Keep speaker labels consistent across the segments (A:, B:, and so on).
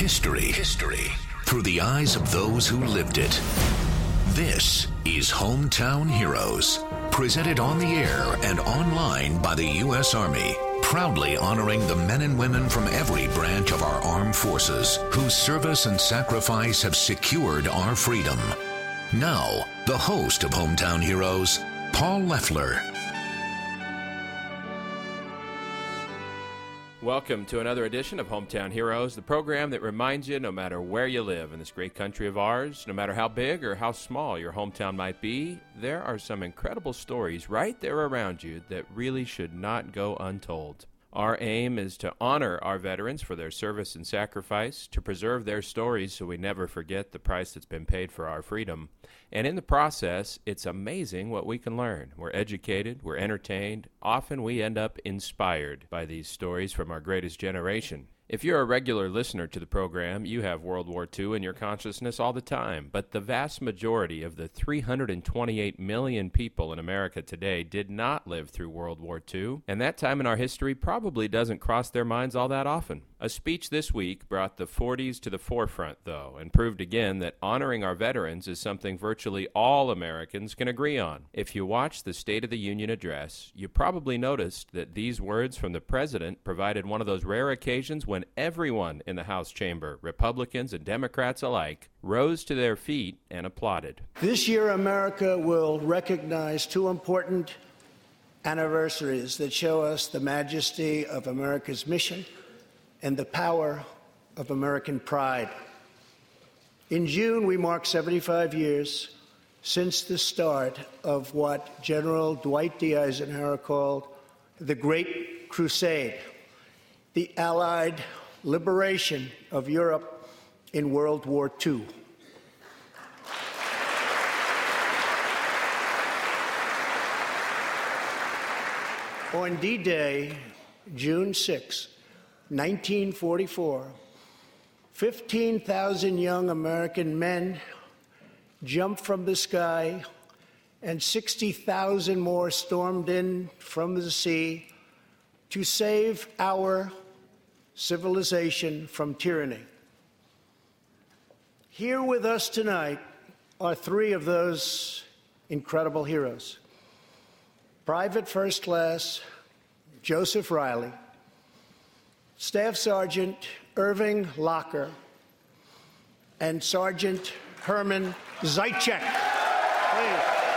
A: History through the eyes of those who lived it. This is Hometown Heroes, presented on the air and online by the U.S. Army, proudly honoring the men and women from every branch of our armed forces whose service and sacrifice have secured our freedom. Now, the host of Hometown Heroes, Paul Leffler.
B: Welcome to another edition of Hometown Heroes, the program that reminds you no matter where you live in this great country of ours, no matter how big or how small your hometown might be, there are some incredible stories right there around you that really should not go untold. Our aim is to honor our veterans for their service and sacrifice, to preserve their stories so we never forget the price that's been paid for our freedom. And in the process, it's amazing what we can learn. We're educated, we're entertained, often we end up inspired by these stories from our greatest generation. If you're a regular listener to the program, you have World War II in your consciousness all the time, but the vast majority of the 328 million people in America today did not live through World War II, and that time in our history probably doesn't cross their minds all that often. A speech this week brought the 40s to the forefront, though, and proved again that honoring our veterans is something virtually all Americans can agree on. If you watched the State of the Union address, you probably noticed that these words from the president provided one of those rare occasions when everyone in the House chamber, Republicans and Democrats alike, rose to their feet and applauded.
C: This year, America will recognize two important anniversaries that show us the majesty of America's mission and the power of American pride. In June, we mark 75 years since the start of what General Dwight D. Eisenhower called the Great Crusade, the Allied liberation of Europe in World War II. On D-Day, June 6, 1944, 15,000 young American men jumped from the sky and 60,000 more stormed in from the sea to save our civilization from tyranny. Here with us tonight are three of those incredible heroes. Private First Class Joseph Riley, Staff Sergeant Irving Locker, and Sergeant Herman Zaitchik. Please.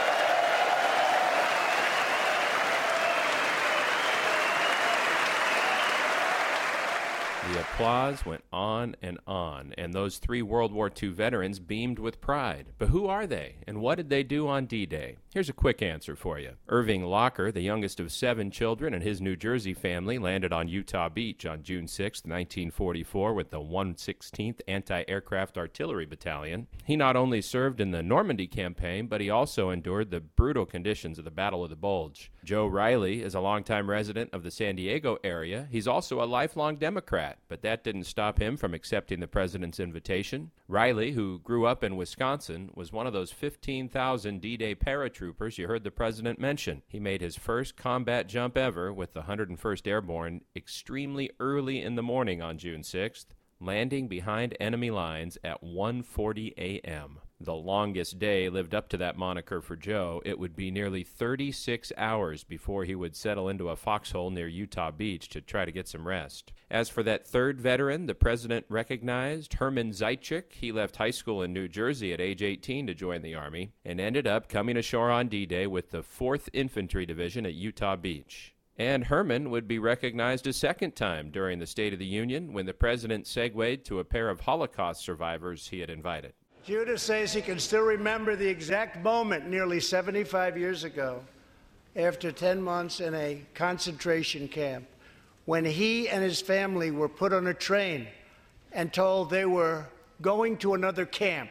B: The applause went on, and those three World War II veterans beamed with pride. But who are they, and what did they do on D-Day? Here's a quick answer for you. Irving Locker, the youngest of 7 children, and his New Jersey family landed on Utah Beach on June 6, 1944 with the 116th Anti-Aircraft Artillery Battalion. He not only served in the Normandy campaign, but he also endured the brutal conditions of the Battle of the Bulge. Joe Riley is a longtime resident of the San Diego area. He's also a lifelong Democrat, but that didn't stop him from accepting the president's invitation. Riley, who grew up in Wisconsin, was one of those 15,000 D-Day paratroopers you heard the president mention. He made his first combat jump ever with the 101st Airborne extremely early in the morning on June 6th, landing behind enemy lines at 1:40 a.m. The longest day lived up to that moniker for Joe. It would be nearly 36 hours before he would settle into a foxhole near Utah Beach to try to get some rest. As for that third veteran the president recognized, Herman Zaitchik, he left high school in New Jersey at age 18 to join the Army and ended up coming ashore on D-Day with the 4th Infantry Division at Utah Beach. And Herman would be recognized a second time during the State of the Union when the president segued to a pair of Holocaust survivors he had invited.
C: Judah says he can still remember the exact moment nearly 75 years ago, after 10 months in a concentration camp, when he and his family were put on a train and told they were going to another camp.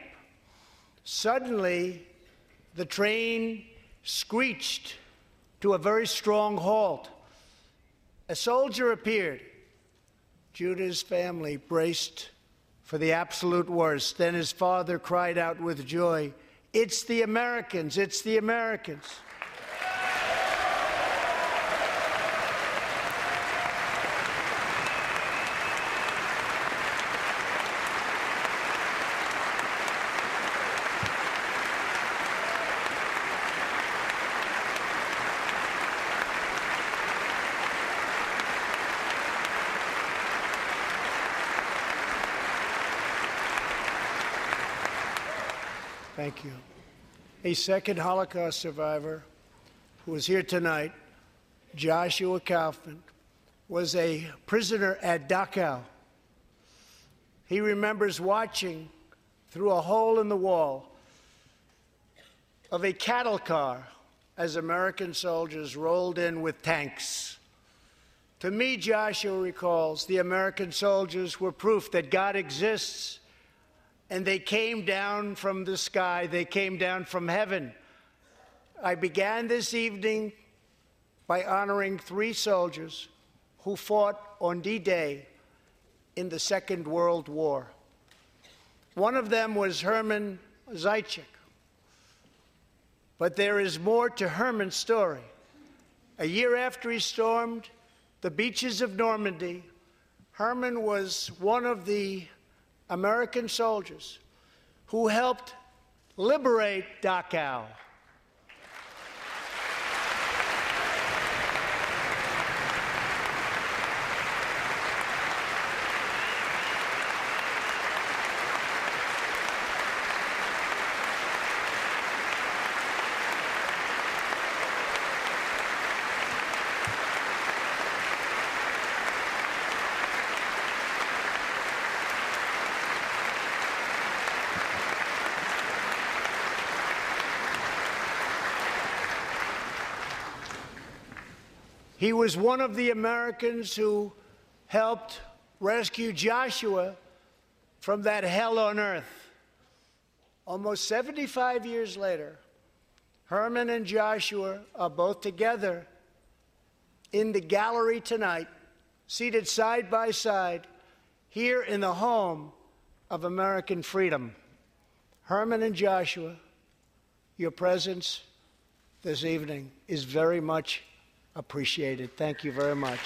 C: Suddenly, the train screeched to a very strong halt. A soldier appeared. Judah's family braced for the absolute worst. Then his father cried out with joy, "It's the Americans! It's the Americans!" Thank you. A second Holocaust survivor who is here tonight, Joshua Kaufman, was a prisoner at Dachau. He remembers watching through a hole in the wall of a cattle car as American soldiers rolled in with tanks. To me, Joshua recalls, the American soldiers were proof that God exists, and they came down from the sky. They came down from heaven. I began this evening by honoring 3 soldiers who fought on D-Day in the Second World War. One of them was Herman Zaitchik. But there is more to Herman's story. A year after he stormed the beaches of Normandy, Herman was one of the American soldiers who helped liberate Dachau. He was one of the Americans who helped rescue Joshua from that hell on earth. Almost 75 years later, Herman and Joshua are both together in the gallery tonight, seated side by side, here in the home of American freedom. Herman and Joshua, your presence this evening is very much appreciated. Thank you very much.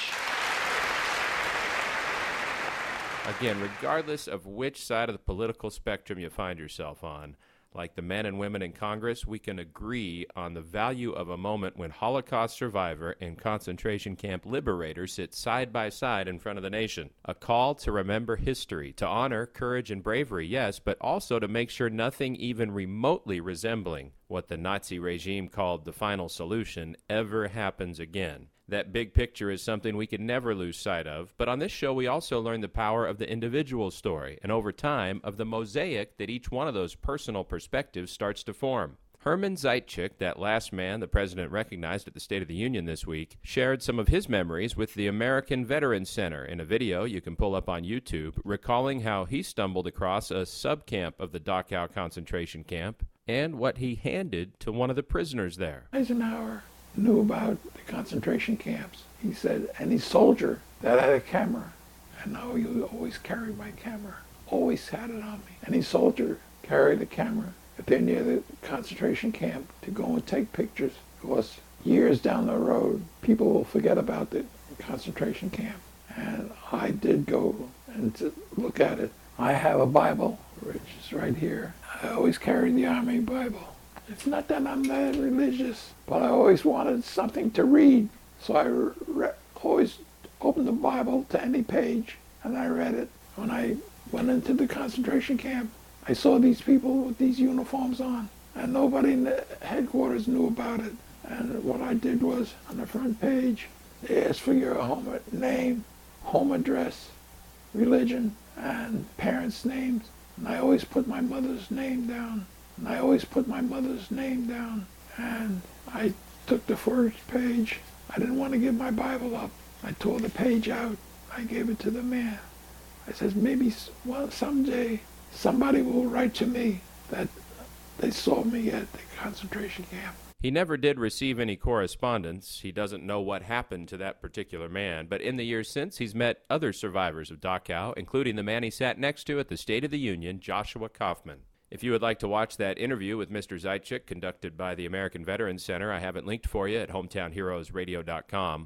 B: Again, regardless of which side of the political spectrum you find yourself on, like the men and women in Congress, we can agree on the value of a moment when Holocaust survivor and concentration camp liberator sit side by side in front of the nation. A call to remember history, to honor courage and bravery, yes, but also to make sure nothing even remotely resembling what the Nazi regime called the final solution ever happens again. That big picture is something we can never lose sight of, but on this show we also learn the power of the individual story, and over time, of the mosaic that each one of those personal perspectives starts to form. Herman Zaitchik, that last man the president recognized at the State of the Union this week, shared some of his memories with the American Veterans Center in a video you can pull up on YouTube, recalling how he stumbled across a subcamp of the Dachau concentration camp and what he handed to one of the prisoners there.
D: Eisenhower knew about the concentration camps. He said, any soldier that had a camera, and now you always carried my camera, always had it on me. Any soldier carried a camera if they're near the concentration camp to go and take pictures, because years down the road, people will forget about the concentration camp. And I did go and to look at it. I have a Bible, which is right here. I always carried the Army Bible. It's not that I'm that religious, but I always wanted something to read. So I always opened the Bible to any page, and I read it. When I went into the concentration camp, I saw these people with these uniforms on, and nobody in the headquarters knew about it. And what I did was, on the front page, they asked for your home name, home address, religion, and parents' names. And I always put my mother's name down. And I always put my mother's name down. And I took the first page. I didn't want to give my Bible up. I tore the page out. I gave it to the man. I said, maybe someday somebody will write to me that they saw me at the concentration camp.
B: He never did receive any correspondence. He doesn't know what happened to that particular man. But in the years since, he's met other survivors of Dachau, including the man he sat next to at the State of the Union, Joshua Kaufman. If you would like to watch that interview with Mr. Zaitchik, conducted by the American Veterans Center, I have it linked for you at hometownheroesradio.com.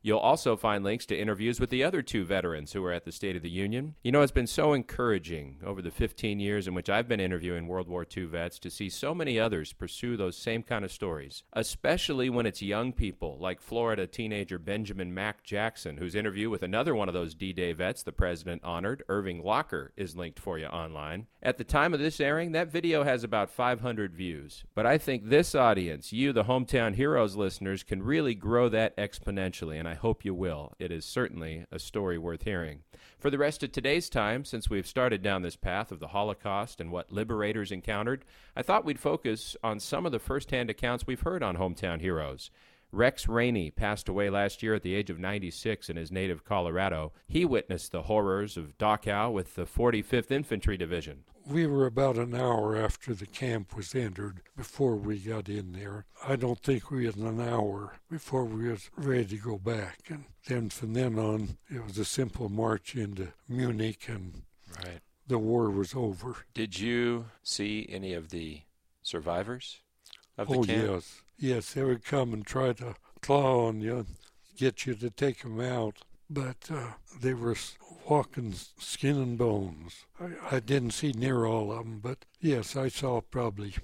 B: You'll also find links to interviews with the other 2 veterans who were at the State of the Union. You know, it's been so encouraging over the 15 years in which I've been interviewing World War II vets to see so many others pursue those same kind of stories, especially when it's young people like Florida teenager Benjamin Mack Jackson, whose interview with another one of those D-Day vets the president honored, Irving Locker, is linked for you online. At the time of this airing, that video has about 500 views. But I think this audience, you, the Hometown Heroes listeners, can really grow that exponentially, and I hope you will. It is certainly a story worth hearing. For the rest of today's time, since we've started down this path of the Holocaust and what liberators encountered, I thought we'd focus on some of the first-hand accounts we've heard on Hometown Heroes. Rex Rainey passed away last year at the age of 96 in his native Colorado. He witnessed the horrors of Dachau with the 45th Infantry Division.
E: We were about an hour after the camp was entered before we got in there. I don't think we had an hour before we was ready to go back. And then from then on, it was a simple march into Munich, and the war was over.
F: Did you see any of the survivors of the camp?
E: Yes. Yes, they would come and try to claw on you, get you to take them out. But they were walking skin and bones. I didn't see near all of them, but yes, I saw probably,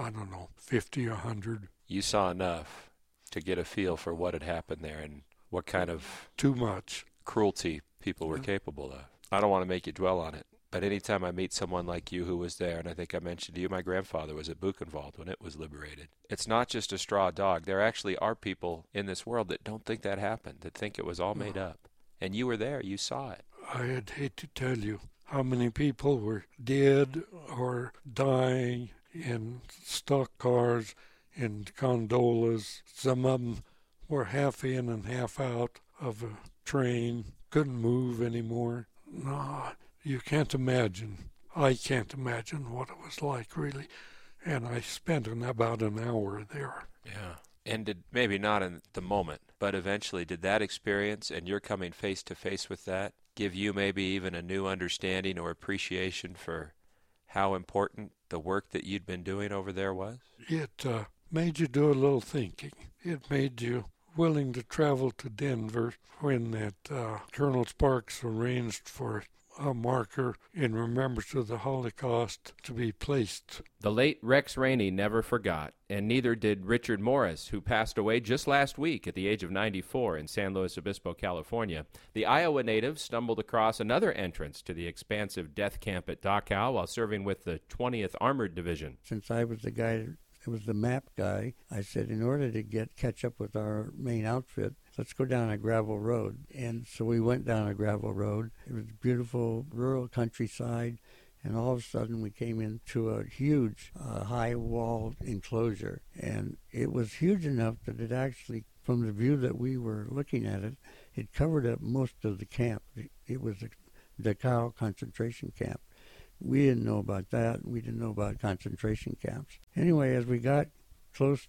E: 50 or 100.
F: You saw enough to get a feel for what had happened there and what kind of
E: too much
F: cruelty people were capable of. I don't want to make you dwell on it, but anytime I meet someone like you who was there, and I think I mentioned to you, my grandfather was at Buchenwald when it was liberated. It's not just a straw dog. There actually are people in this world that don't think that happened, that think it was all made up. And you were there. You saw it.
E: I'd hate to tell you how many people were dead or dying in stock cars and gondolas. Some of them were half in and half out of a train, couldn't move anymore. No, you can't imagine. I can't imagine what it was like, really. And I spent about an hour there.
F: Yeah. And maybe not in the moment, but eventually did that experience and your coming face to face with that give you maybe even a new understanding or appreciation for how important the work that you'd been doing over there was?
E: It made you do a little thinking. It made you willing to travel to Denver when that Colonel Sparks arranged for a marker in remembrance of the Holocaust to be placed.
B: The late Rex Rainey never forgot, and neither did Richard Morris, who passed away just last week at the age of 94 in San Luis Obispo, California. The Iowa native stumbled across another entrance to the expansive death camp at Dachau while serving with the 20th Armored Division.
G: Since I was the guy that was the map guy, I said, in order to catch up with our main outfit, let's go down a gravel road. And so we went down a gravel road. It was beautiful rural countryside, and all of a sudden we came into a huge high-walled enclosure. And it was huge enough that it actually, from the view that we were looking at it, it covered up most of the camp. It was a Dachau concentration camp. We didn't know about that. We didn't know about concentration camps. Anyway, as we got close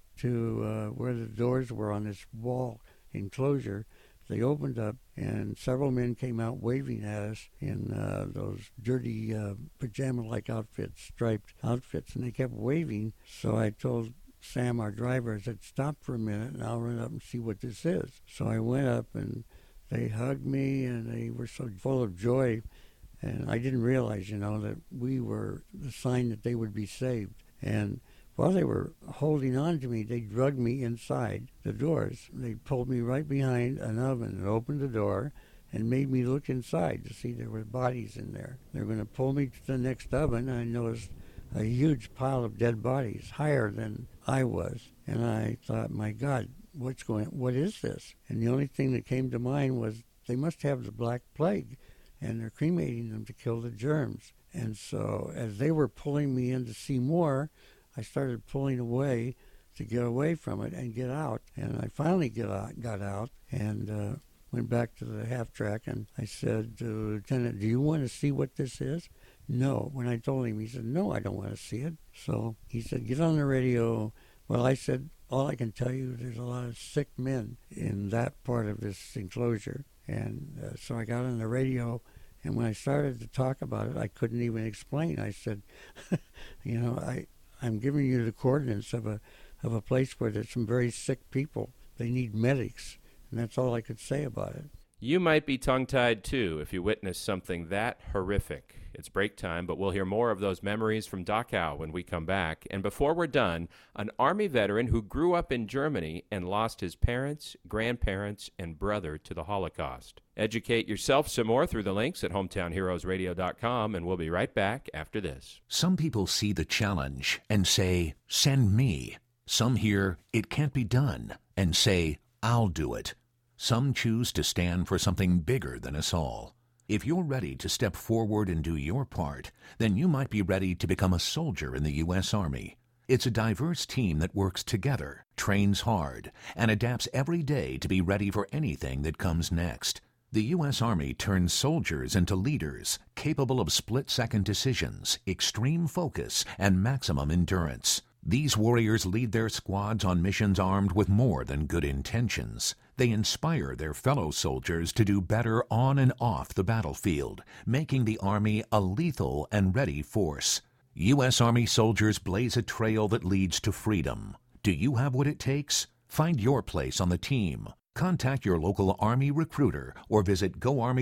G: to where the doors were on this wall enclosure, they opened up, and several men came out waving at us in those dirty pajama-like outfits, striped outfits, and they kept waving. So I told Sam, our driver, I said, stop for a minute, and I'll run up and see what this is. So I went up, and they hugged me, and they were so full of joy. And I didn't realize, that we were the sign that they would be saved. And while they were holding on to me, they drugged me inside the doors. They pulled me right behind an oven and opened the door and made me look inside to see there were bodies in there. They were going to pull me to the next oven, and I noticed a huge pile of dead bodies, higher than I was. And I thought, my God, what is this? And the only thing that came to mind was they must have the Black Plague, and they're cremating them to kill the germs. And so as they were pulling me in to see more, I started pulling away to get away from it and get out. And I finally got out and went back to the half track, and I said to the lieutenant, do you want to see what this is? No. When I told him, he said, no, I don't want to see it. So he said, get on the radio. Well, I said, all I can tell you, there's a lot of sick men in that part of this enclosure. And so I got on the radio, and when I started to talk about it, I couldn't even explain. I said, I'm giving you the coordinates of a place where there's some very sick people. They need medics. And that's all I could say about it.
B: You might be tongue-tied, too, if you witness something that horrific. It's break time, but we'll hear more of those memories from Dachau when we come back. And before we're done, an Army veteran who grew up in Germany and lost his parents, grandparents, and brother to the Holocaust. Educate yourself some more through the links at hometownheroesradio.com, and we'll be right back after this.
A: Some people see the challenge and say, "Send me." Some hear, "It can't be done," and say, "I'll do it." Some choose to stand for something bigger than us all. If you're ready to step forward and do your part, then you might be ready to become a soldier in the U.S. Army. It's a diverse team that works together, trains hard, and adapts every day to be ready for anything that comes next. The U.S. Army turns soldiers into leaders, capable of split-second decisions, extreme focus, and maximum endurance. These warriors lead their squads on missions armed with more than good intentions. They inspire their fellow soldiers to do better on and off the battlefield, making the Army a lethal and ready force. U.S. Army soldiers blaze a trail that leads to freedom. Do you have what it takes? Find your place on the team. Contact your local Army recruiter or visit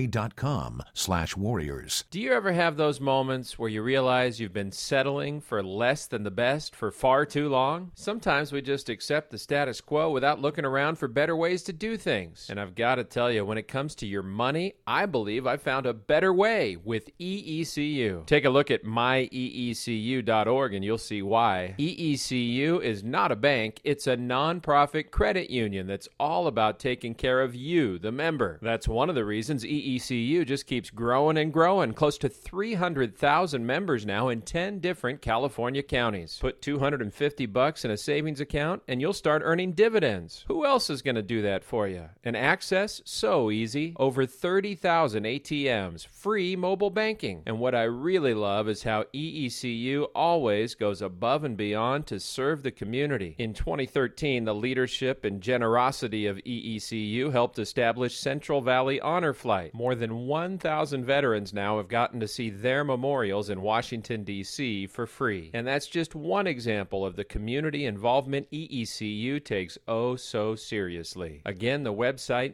A: goarmy.com/warriors.
B: Do you ever have those moments where you realize you've been settling for less than the best for far too long? Sometimes we just accept the status quo without looking around for better ways to do things. And I've got to tell you, when it comes to your money, I believe I found a better way with EECU. Take a look at myeecu.org and you'll see why. EECU is not a bank, it's a nonprofit credit union that's all about taking care of you, the member. That's one of the reasons EECU just keeps growing and growing. Close to 300,000 members now in 10 different California counties. Put $250 in a savings account and you'll start earning dividends. Who else is going to do that for you? And access? So easy. Over 30,000 ATMs, free mobile banking. And what I really love is how EECU always goes above and beyond to serve the community. In 2013, the leadership and generosity of EECU helped establish Central Valley Honor Flight. More than 1,000 veterans now have gotten to see their memorials in Washington, D.C. for free. And that's just one example of the community involvement EECU takes oh so seriously. Again, the website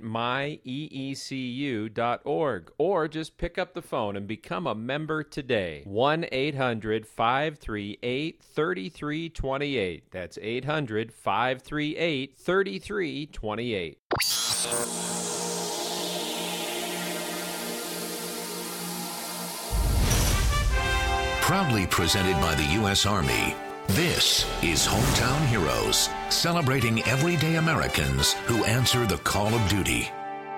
B: myeecu.org, or just pick up the phone and become a member today. 1-800-538-3328. That's 800-538-3328.
A: Proudly presented by the U.S. Army, this is Hometown Heroes, celebrating everyday Americans who answer the call of duty.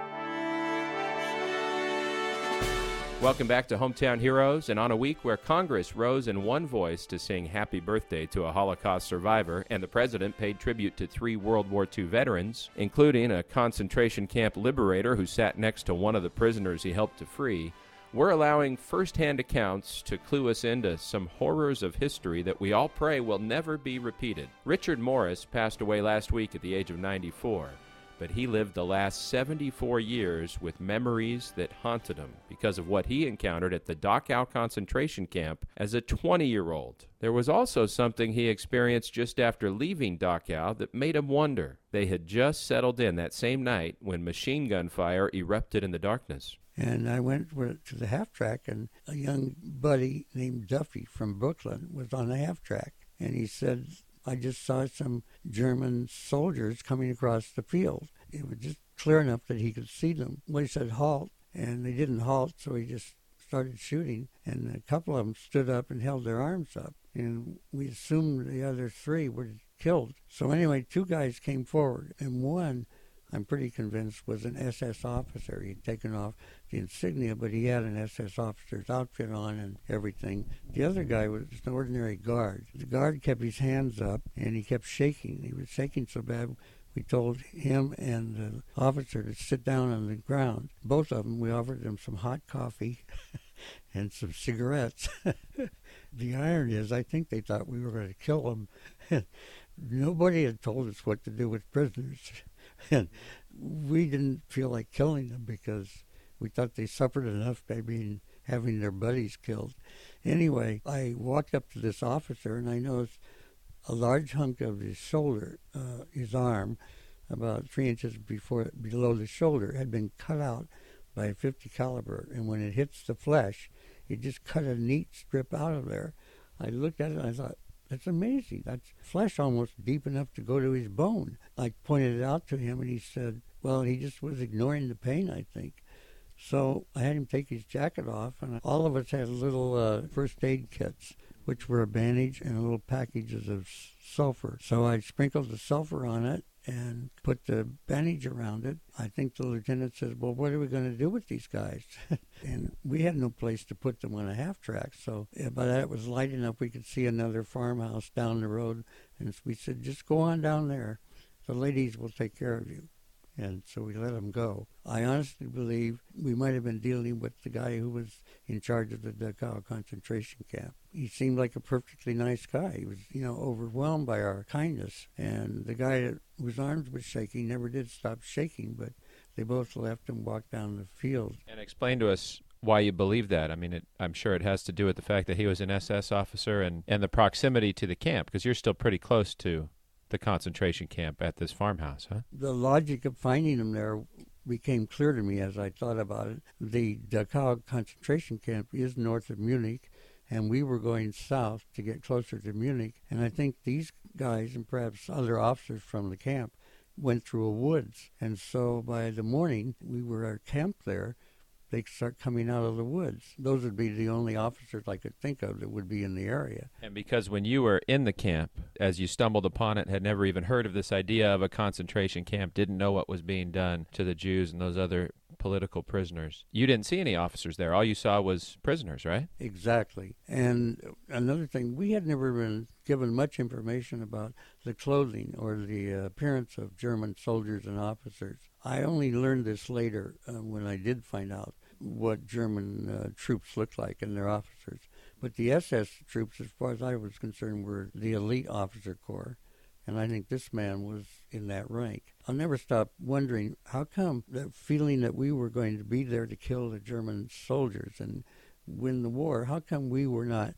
B: Welcome back to Hometown Heroes, and on a week where Congress rose in one voice to sing happy birthday to a Holocaust survivor, and the President paid tribute to 3 World War II veterans, including a concentration camp liberator who sat next to one of the prisoners he helped to free, we're allowing first-hand accounts to clue us into some horrors of history that we all pray will never be repeated. Richard Morris passed away last week at the age of 94. But he lived the last 74 years with memories that haunted him because of what he encountered at the Dachau concentration camp as a 20-year-old. There was also something he experienced just after leaving Dachau that made him wonder. They had just settled in that same night when machine gun fire erupted in the darkness.
G: And I went to the half track, and a young buddy named Duffy from Brooklyn was on the half track, and he said, I just saw some German soldiers coming across the field. It was just clear enough that he could see them. Well, he said, halt, and they didn't halt, so he just started shooting, and a couple of them stood up and held their arms up, and we assumed the other 3 were killed. So anyway, 2 guys came forward, and one, I'm pretty convinced, was an SS officer. He'd taken off the insignia, but he had an SS officer's outfit on and everything. The other guy was an ordinary guard. The guard kept his hands up, and he kept shaking. He was shaking so bad, we told him and the officer to sit down on the ground. Both of them, we offered them some hot coffee and some cigarettes. The irony is, I think they thought we were going to kill them. Nobody had told us what to do with prisoners. And we didn't feel like killing them because we thought they suffered enough by having their buddies killed. Anyway, I walked up to this officer, and I noticed a large hunk of his shoulder, his arm, about 3 inches below the shoulder, had been cut out by a .50 caliber, and when it hits the flesh, it just cut a neat strip out of there. I looked at it and I thought, that's amazing. That's flesh almost deep enough to go to his bone. I pointed it out to him, and he said, well, he just was ignoring the pain, I think. So I had him take his jacket off, and all of us had little first aid kits, which were a bandage and little packages of sulfur. So I sprinkled the sulfur on it and put the bandage around it. I think the lieutenant says, well, what are we going to do with these guys? And we had no place to put them on a half-track. So by that it was light enough we could see another farmhouse down the road. And we said, just go on down there. The ladies will take care of you. And so we let him go. I honestly believe we might have been dealing with the guy who was in charge of the Dachau concentration camp. He seemed like a perfectly nice guy. He was, overwhelmed by our kindness. And the guy whose arms was shaking never did stop shaking, but they both left and walked down the field.
B: And explain to us why you believe that. I mean, I'm sure it has to do with the fact that he was an SS officer and the proximity to the camp, because you're still pretty close to the concentration camp at this farmhouse, huh?
G: The logic of finding him there became clear to me as I thought about it. The Dachau concentration camp is north of Munich, and we were going south to get closer to Munich. And I think these guys, and perhaps other officers from the camp, went through a woods. And so by the morning, we were camped there. They start coming out of the woods. Those would be the only officers I could think of that would be in the area.
B: And because when you were in the camp, as you stumbled upon it, had never even heard of this idea of a concentration camp, didn't know what was being done to the Jews and those other political prisoners, you didn't see any officers there. All you saw was prisoners, right?
G: Exactly. And another thing, we had never been given much information about the clothing or the appearance of German soldiers and officers. I only learned this later when I did find out what German troops looked like and their officers. But the SS troops, as far as I was concerned, were the elite officer corps. And I think this man was in that rank. I'll never stop wondering, how come that feeling that we were going to be there to kill the German soldiers and win the war, how come we were not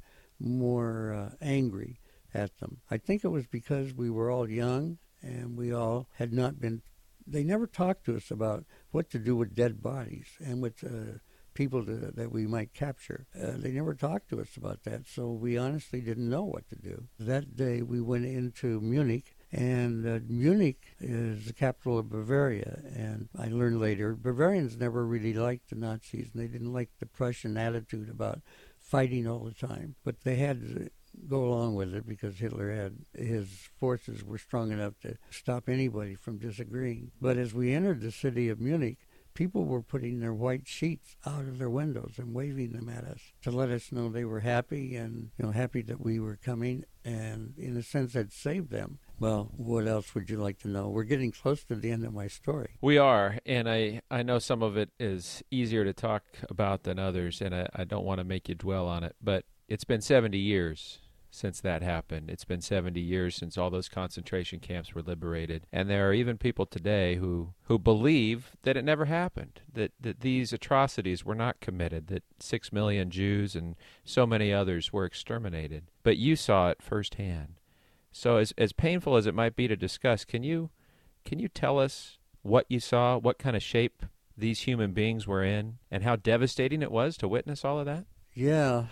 G: more angry at them? I think it was because we were all young and we all had not been, they never talked to us about what to do with dead bodies and with people that we might capture. They never talked to us about that, so we honestly didn't know what to do. That day we went into Munich, and Munich is the capital of Bavaria, and I learned later, Bavarians never really liked the Nazis, and they didn't like the Prussian attitude about fighting all the time, but they had to go along with it because Hitler had, his forces were strong enough to stop anybody from disagreeing. But as we entered the city of Munich, people were putting their white sheets out of their windows and waving them at us to let us know they were happy and happy that we were coming and in a sense had saved them. Well, what else would you like to know? We're getting close to the end of my story.
B: We are, and I know some of it is easier to talk about than others, and I don't want to make you dwell on it, but it's been 70 years since that happened. It's been 70 years since all those concentration camps were liberated. And there are even people today who believe that it never happened, that these atrocities were not committed, that 6 million Jews and so many others were exterminated. But you saw it firsthand. So as painful as it might be to discuss, can you tell us what you saw, what kind of shape these human beings were in, and how devastating it was to witness all of that?
G: Yeah,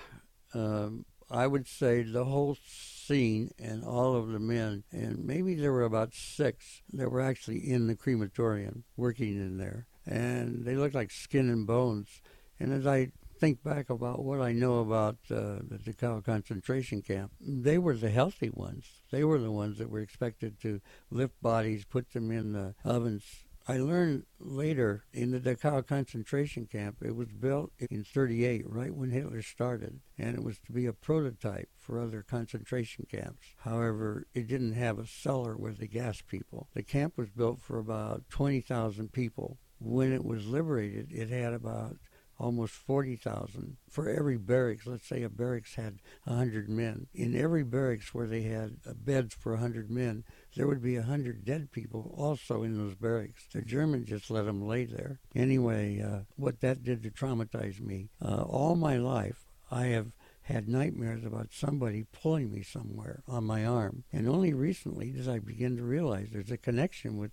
G: I would say the whole scene and all of the men, and maybe there were about 6 that were actually in the crematorium working in there, and they looked like skin and bones. And as I think back about what I know about the Dachau concentration camp, they were the healthy ones. They were the ones that were expected to lift bodies, put them in the ovens. I learned later in the Dachau concentration camp, it was built in 1938, right when Hitler started, and it was to be a prototype for other concentration camps. However, it didn't have a cellar where they gassed people. The camp was built for about 20,000 people. When it was liberated, it had about almost 40,000. For every barracks, let's say a barracks had 100 men. In every barracks where they had beds for 100 men, there would be 100 dead people also in those barracks. The Germans just let them lay there. Anyway, what that did to traumatize me, all my life I have had nightmares about somebody pulling me somewhere on my arm. And only recently did I begin to realize there's a connection with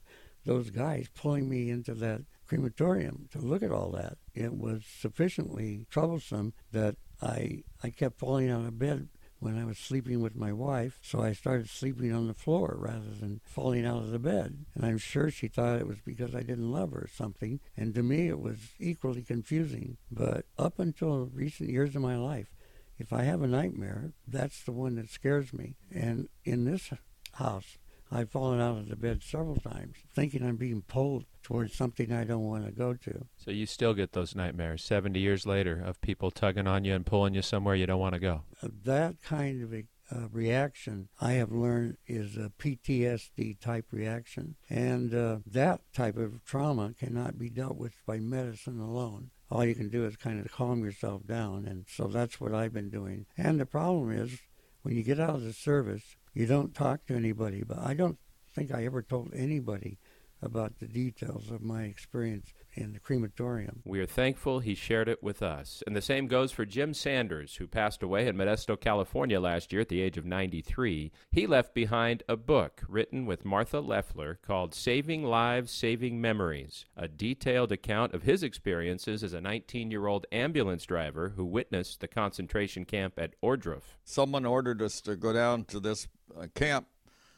G: those guys pulling me into that crematorium to look at all that. It was sufficiently troublesome that I kept falling out of bed when I was sleeping with my wife, so I started sleeping on the floor rather than falling out of the bed. And I'm sure she thought it was because I didn't love her or something, and to me it was equally confusing. But up until recent years of my life, if I have a nightmare, that's the one that scares me. And in this house, I've fallen out of the bed several times, thinking I'm being pulled towards something I don't want to go to.
B: So you still get those nightmares 70 years later of people tugging on you and pulling you somewhere you don't want to go?
G: That kind of reaction, I have learned, is a PTSD type reaction. And that type of trauma cannot be dealt with by medicine alone. All you can do is kind of calm yourself down. And so that's what I've been doing. And the problem is, when you get out of the service, you don't talk to anybody. But I don't think I ever told anybody about the details of my experience in the crematorium.
B: We are thankful he shared it with us. And the same goes for Jim Sanders, who passed away in Modesto, California last year at the age of 93. He left behind a book written with Martha Leffler called Saving Lives, Saving Memories, a detailed account of his experiences as a 19-year-old ambulance driver who witnessed the concentration camp at Ohrdruf.
H: Someone ordered us to go down to this camp,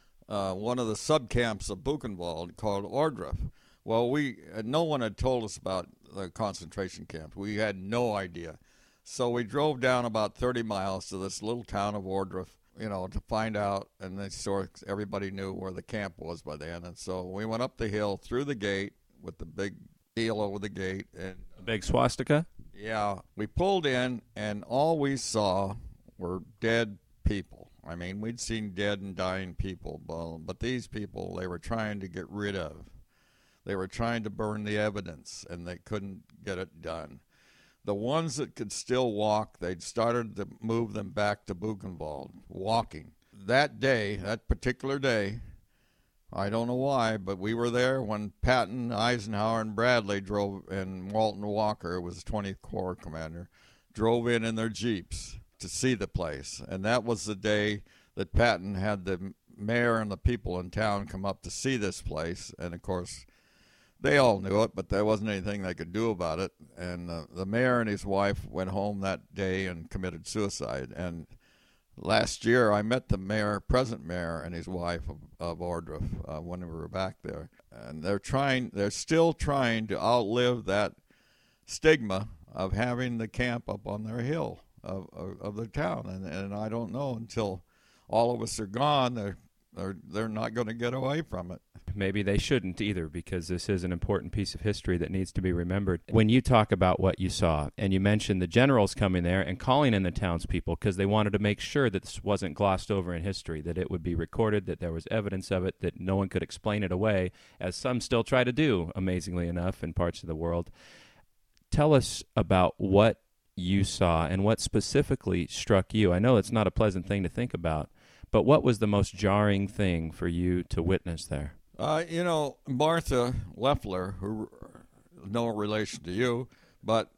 H: one of the sub-camps of Buchenwald called Ohrdruf. Well, no one had told us about the concentration camps. We had no idea. So we drove down about 30 miles to this little town of Ohrdruf, to find out, and everybody knew where the camp was by then. And so we went up the hill through the gate with the big deal over the gate. And
B: a big swastika?
H: Yeah. We pulled in, and all we saw were dead people. I mean, we'd seen dead and dying people, but these people they were trying to get rid of. They were trying to burn the evidence, and they couldn't get it done. The ones that could still walk, they'd started to move them back to Buchenwald, walking. That day, that particular day, I don't know why, but we were there when Patton, Eisenhower, and Bradley drove, and Walton Walker, who was 20th Corps commander, drove in their Jeeps to see the place. And that was the day that Patton had the mayor and the people in town come up to see this place. And, of course, they all knew it, but there wasn't anything they could do about it. And the mayor and his wife went home that day and committed suicide. And last year I met the present mayor and his wife of Ohrdruf when we were back there. And they're still trying to outlive that stigma of having the camp up on their hill of their town. And I don't know, until all of us are gone, they're not going to get away from it.
B: Maybe they shouldn't either, because this is an important piece of history that needs to be remembered. When you talk about what you saw, and you mentioned the generals coming there and calling in the townspeople because they wanted to make sure that this wasn't glossed over in history, that it would be recorded, that there was evidence of it, that no one could explain it away, as some still try to do, amazingly enough, in parts of the world. Tell us about what you saw and what specifically struck you. I know it's not a pleasant thing to think about, but what was the most jarring thing for you to witness there?
H: Martha Leffler, who no relation to you, but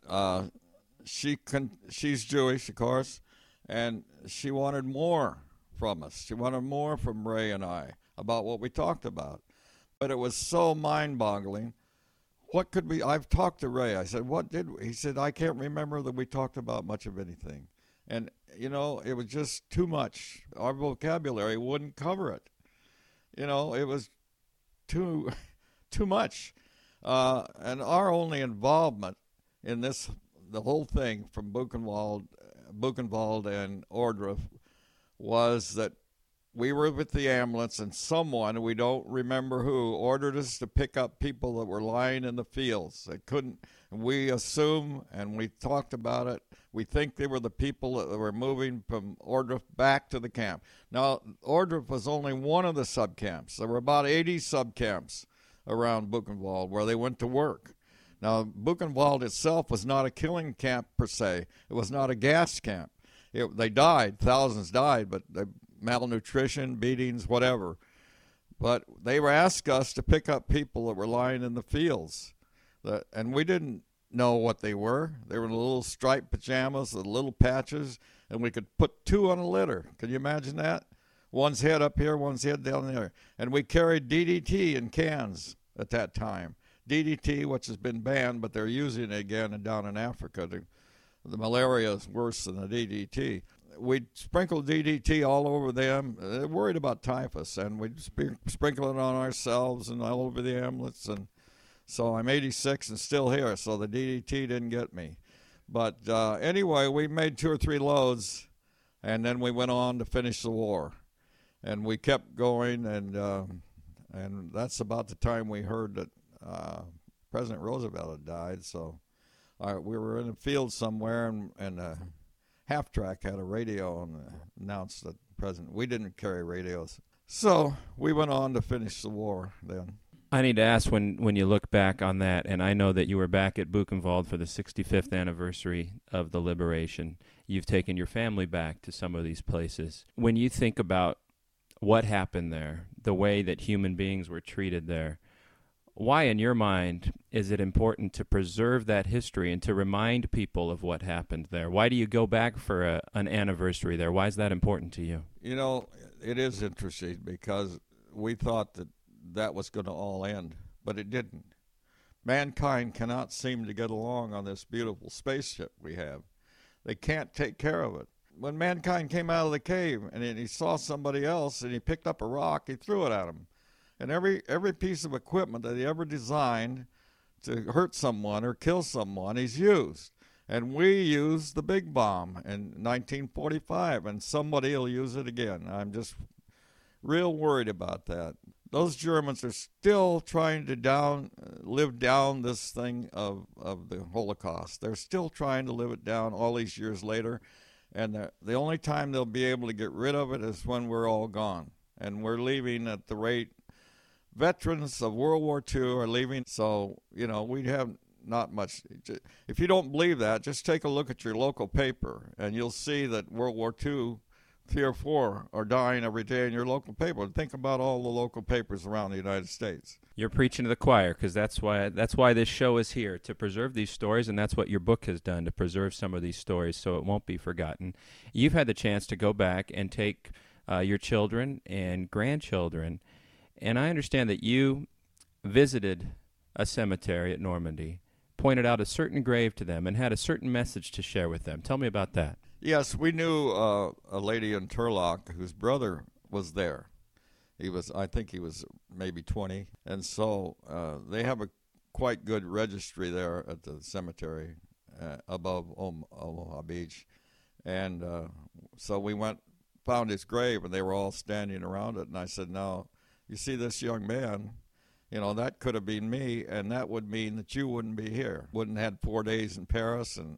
H: she's Jewish, of course, and she wanted more from us. She wanted more from Ray and I about what we talked about. But it was so mind-boggling. What could we? I've talked to Ray. I said, what did we? He said, I can't remember that we talked about much of anything. And, it was just too much. Our vocabulary wouldn't cover it. It was too much. And our only involvement in the whole thing from Buchenwald and Ohrdruf, was that we were with the ambulance and someone, we don't remember who, ordered us to pick up people that were lying in the fields. They couldn't, we assume, and we talked about it, we think they were the people that were moving from Ohrdruf back to the camp. Now, Ohrdruf was only one of the subcamps. There were about 80 subcamps around Buchenwald where they went to work. Now, Buchenwald itself was not a killing camp per se. It was not a gas camp. They died, thousands died, but malnutrition, beatings, whatever. But they were asked us to pick up people that were lying in the fields. And we didn't know what they were. They were in little striped pajamas with little patches, and we could put two on a litter. Can you imagine that? One's head up here, one's head down there. And we carried DDT in cans at that time. DDT, which has been banned, but they're using it again and down in Africa. The malaria is worse than the DDT. We'd sprinkle DDT all over them. They're worried about typhus, and we'd sprinkle it on ourselves and all over the ambulance. And so I'm 86 and still here, so the DDT didn't get me. But anyway, we made 2 or 3 loads, and then we went on to finish the war. And we kept going, and that's about the time we heard that President Roosevelt had died. So we were in a field somewhere, and Half Track had a radio and announced that we didn't carry radios. So we went on to finish the war then.
B: I need to ask, when you look back on that, and I know that you were back at Buchenwald for the 65th anniversary of the liberation. You've taken your family back to some of these places. When you think about what happened there, the way that human beings were treated there, why, in your mind, is it important to preserve that history and to remind people of what happened there? Why do you go back for an anniversary there? Why is that important to you?
H: You know, it is interesting because we thought that was going to all end, but it didn't. Mankind cannot seem to get along on this beautiful spaceship we have. They can't take care of it. When mankind came out of the cave and he saw somebody else and he picked up a rock, he threw it at him. And every piece of equipment that he ever designed to hurt someone or kill someone, he's used. And we used the big bomb in 1945, and somebody will use it again. I'm just real worried about that. Those Germans are still trying to live down this thing of the Holocaust. They're still trying to live it down all these years later. And the only time they'll be able to get rid of it is when we're all gone. And we're leaving at the rate veterans of World War II are leaving. So, we have not much. If you don't believe that, just take a look at your local paper, and you'll see that World War II, 3 or 4 are dying every day in your local paper. Think about all the local papers around the United States.
B: You're preaching to the choir, because that's why this show is here, to preserve these stories, and that's what your book has done, to preserve some of these stories so it won't be forgotten. You've had the chance to go back and take your children and grandchildren, and I understand that you visited a cemetery at Normandy, pointed out a certain grave to them, and had a certain message to share with them. Tell me about that.
H: Yes, we knew a lady in Turlock whose brother was there. I think he was maybe 20, and so they have a quite good registry there at the cemetery above Omaha Beach, and so we found his grave, and they were all standing around it, and I said, "Now, you see this young man? That could have been me, and that would mean that you wouldn't be here. Wouldn't have had 4 days in Paris and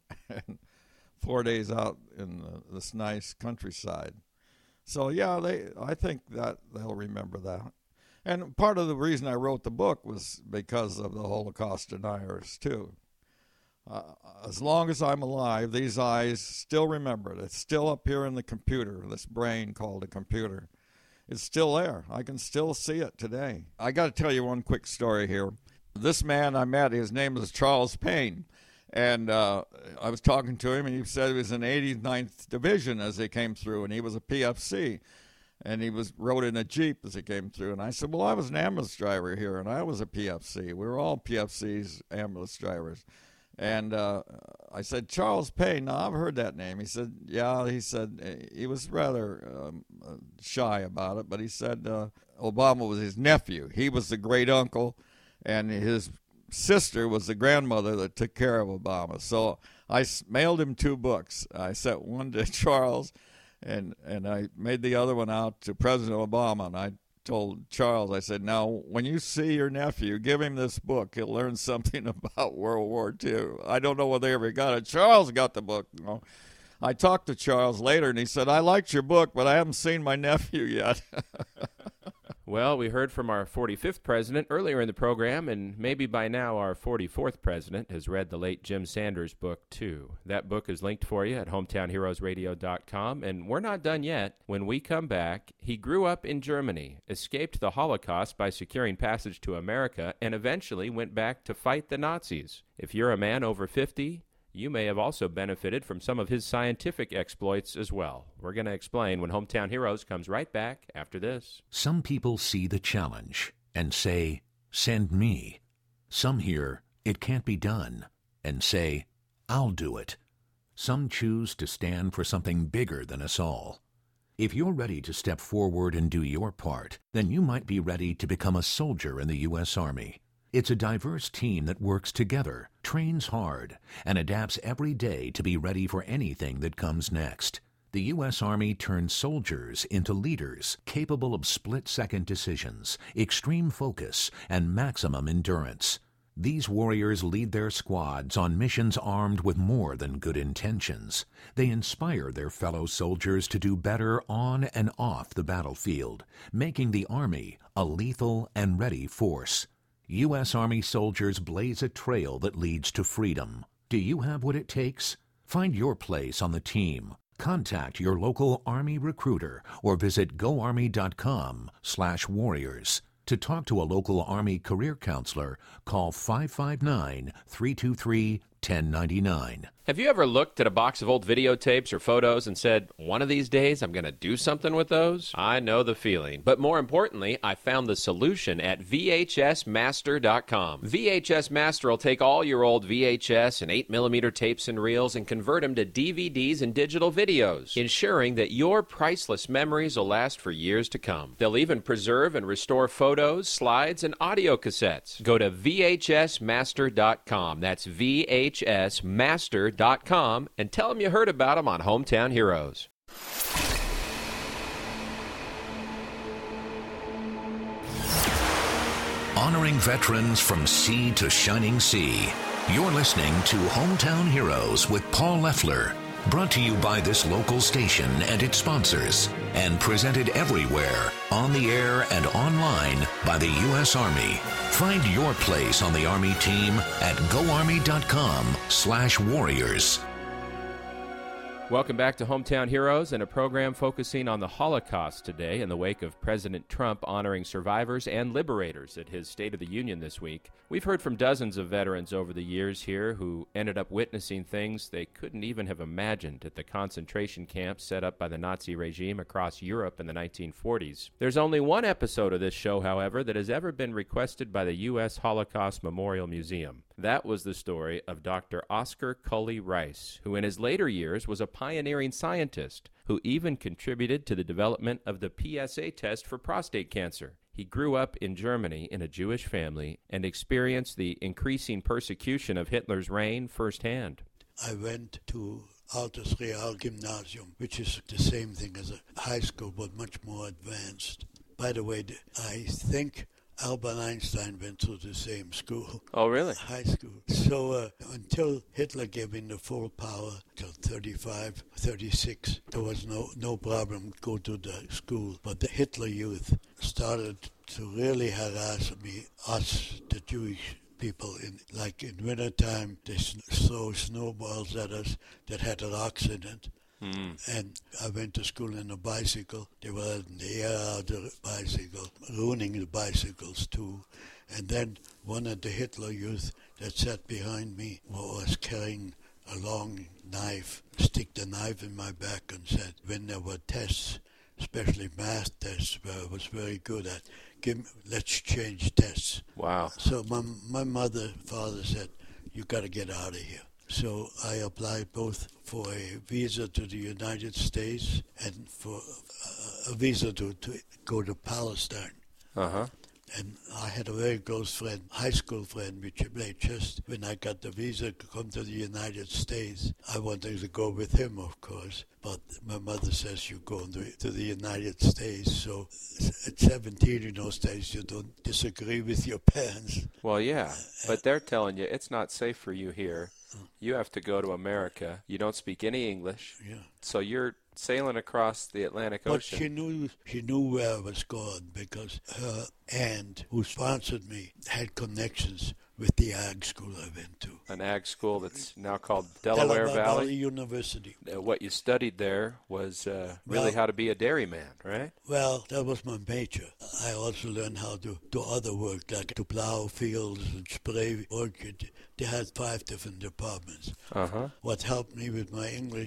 H: 4 days out in this nice countryside." So, yeah, I think that they'll remember that. And part of the reason I wrote the book was because of the Holocaust deniers, too. As long as I'm alive, these eyes still remember it. It's still up here in the computer, this brain called a computer. It's still there. I can still see it today. I got to tell you one quick story here. This man I met, his name is Charles Payne. And I was talking to him, and he said he was in 89th Division as they came through, and he was a PFC. And he rode in a Jeep as he came through. And I said, well, I was an ambulance driver here, and I was a PFC. We were all PFCs, ambulance drivers. And I said, Charles Payne, now I've heard that name. He said, yeah. He said he was rather shy about it, but he said Obama was his nephew. He was the great uncle, and his sister was the grandmother that took care of Obama. So I mailed him 2 books. I sent one to Charles, and I made the other one out to President Obama. And I told Charles, I said, now, when you see your nephew, give him this book. He'll learn something about World War II. I don't know whether they ever got it. Charles got the book. I talked to Charles later, and he said, I liked your book, but I haven't seen my nephew yet.
B: Well, we heard from our 45th president earlier in the program, and maybe by now our 44th president has read the late Jim Sanders' book, too. That book is linked for you at hometownheroesradio.com, and we're not done yet. When we come back, he grew up in Germany, escaped the Holocaust by securing passage to America, and eventually went back to fight the Nazis. If you're a man over 50, you may have also benefited from some of his scientific exploits as well. We're going to explain when Hometown Heroes comes right back after this.
A: Some people see the challenge and say, send me. Some hear, it can't be done, and say, I'll do it. Some choose to stand for something bigger than us all. If you're ready to step forward and do your part, then you might be ready to become a soldier in the U.S. Army. It's a diverse team that works together, trains hard, and adapts every day to be ready for anything that comes next. The U.S. Army turns soldiers into leaders capable of split-second decisions, extreme focus, and maximum endurance. These warriors lead their squads on missions armed with more than good intentions. They inspire their fellow soldiers to do better on and off the battlefield, making the Army a lethal and ready force. U.S. Army soldiers blaze a trail that leads to freedom. Do you have what it takes? Find your place on the team. Contact your local Army recruiter or visit goarmy.com/warriors. To talk to a local Army career counselor, call 559-323-1099.
B: Have you ever looked at a box of old videotapes or photos and said, one of these days I'm going to do something with those? I know the feeling. But more importantly, I found the solution at VHSmaster.com. VHS Master will take all your old VHS and 8mm tapes and reels and convert them to DVDs and digital videos, ensuring that your priceless memories will last for years to come. They'll even preserve and restore photos, slides, and audio cassettes. Go to VHSmaster.com. That's VHSmaster.com and tell them you heard about them on Hometown Heroes.
A: Honoring veterans from sea to shining sea. You're listening to Hometown Heroes with Paul Leffler. Brought to you by this local station and its sponsors, and presented everywhere, on the air and online by the U.S. Army. Find your place on the Army team at goarmy.com/warriors.
B: Welcome back to Hometown Heroes, and a program focusing on the Holocaust today in the wake of President Trump honoring survivors and liberators at his State of the Union this week. We've heard from dozens of veterans over the years here who ended up witnessing things they couldn't even have imagined at the concentration camps set up by the Nazi regime across Europe in the 1940s. There's only one episode of this show, however, that has ever been requested by the U.S. Holocaust Memorial Museum. That was the story of Dr. Oscar Culley Rice, who in his later years was a pioneering scientist who even contributed to the development of the PSA test for prostate cancer. He grew up in Germany in a Jewish family and experienced the increasing persecution of Hitler's reign firsthand.
I: I went to Altes Real Gymnasium, which is the same thing as a high school but much more advanced. By the way, I think Albert Einstein went to the same school.
B: Oh, really?
I: High school. So until Hitler gave in the full power, till 35, 36, there was no problem to go to the school. But the Hitler Youth started to really harass us, the Jewish people. In wintertime, they throw snowballs at us that had rocks in it. And I went to school in a bicycle. They were letting the air out of the bicycle, ruining the bicycles too. And then one of the Hitler Youth that sat behind me was carrying a long knife, stick the knife in my back and said, when there were tests, especially math tests where I was very good at, let's change tests.
B: Wow.
I: So my father said, you got to get out of here. So I applied both for a visa to the United States and for a visa to go to Palestine.
B: Uh-huh.
I: And I had a very close friend, high school friend, which made just when I got the visa to come to the United States. I wanted to go with him, of course, but my mother says you're going to the United States. So at 17 in those days, you don't disagree with your parents.
F: Well, yeah, but they're telling you it's not safe for you here. You have to go to America. You don't speak any English.
I: Yeah.
F: So you're sailing across the Atlantic Ocean.
I: But she knew where I was going because her aunt, who sponsored me, had connections with the ag school I went to.
F: An ag school that's now called Delaware Valley
I: University.
F: What you studied there was really how to be a dairyman, right?
I: Well, that was my major. I also learned how to do other work, like to plow fields and spray orchid. They had 5 different departments.
F: Uh-huh.
I: What helped me with my English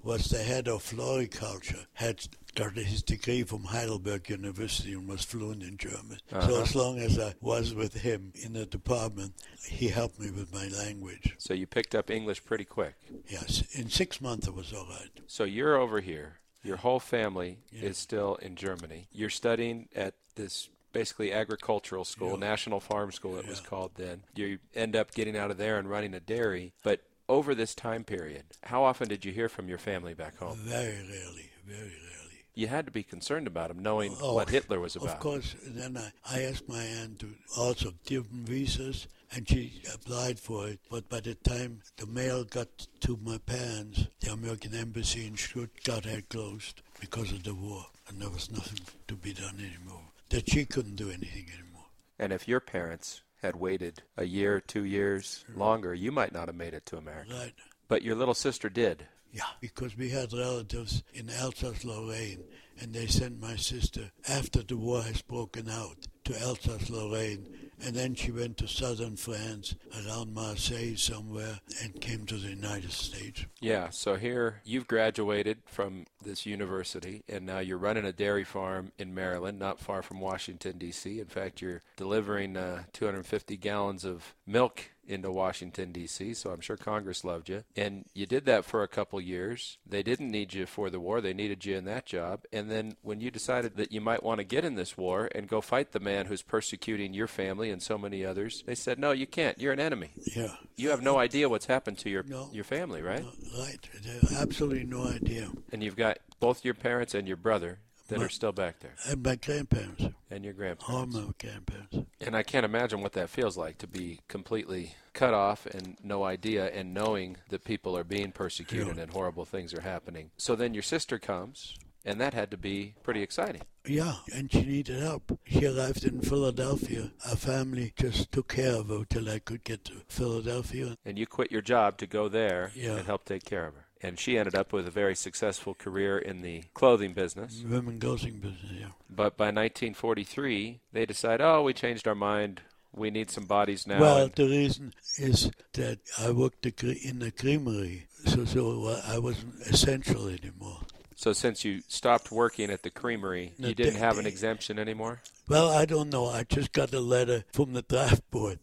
I: was the head of floriculture, had got his degree from Heidelberg University and was fluent in German. So as long as I was with him in the department, he helped me with my language.
F: So you picked up English pretty quick.
I: Yes, in 6 months it was all right.
F: So you're over here. Your whole family is still in Germany. You're studying at this basically agricultural school, National Farm School it was called then. You end up getting out of there and running a dairy. But over this time period, how often did you hear from your family back home?
I: Very rarely, very rarely.
F: You had to be concerned about him, knowing what Hitler was about.
I: Of course. Then I asked my aunt to also give him visas, and she applied for it. But by the time the mail got to my parents, the American embassy in Stuttgart had closed because of the war, and there was nothing to be done anymore. That she couldn't do anything anymore.
F: And if your parents had waited a year, 2 years longer, you might not have made it to America.
I: Right.
F: But your little sister did.
I: Yeah, because we had relatives in Alsace-Lorraine, and they sent my sister, after the war has broken out, to Alsace-Lorraine, and then she went to southern France, around Marseille somewhere, and came to the United States.
F: Yeah, so here you've graduated from this university, and now you're running a dairy farm in Maryland, not far from Washington, D.C. In fact, you're delivering 250 gallons of milk into Washington, D.C., so I'm sure Congress loved you. And you did that for a couple years. They didn't need you for the war. They needed you in that job. And then when you decided that you might want to get in this war and go fight the man who's persecuting your family and so many others, they said, no, you can't. You're an enemy.
I: Yeah.
F: You have no idea what's happened to your family, right?
I: No, right. They have absolutely no idea.
F: And you've got both your parents and your brother that are still back there.
I: And my grandparents.
F: And your grandparents.
I: All my grandparents.
F: And I can't imagine what that feels like, to be completely cut off and no idea, and knowing that people are being persecuted and horrible things are happening. So then your sister comes, and that had to be pretty exciting.
I: Yeah, and she needed help. She arrived in Philadelphia. Our family just took care of her till I could get to Philadelphia.
F: And you quit your job to go there and help take care of her. And she ended up with a very successful career in the clothing business.
I: Women clothing business, yeah.
F: But by 1943, they decide, we changed our mind. We need some bodies now.
I: Well, the reason is that I worked in the creamery, so I wasn't essential anymore.
F: So since you stopped working at the creamery, you didn't have an exemption anymore?
I: Well, I don't know. I just got a letter from the draft board.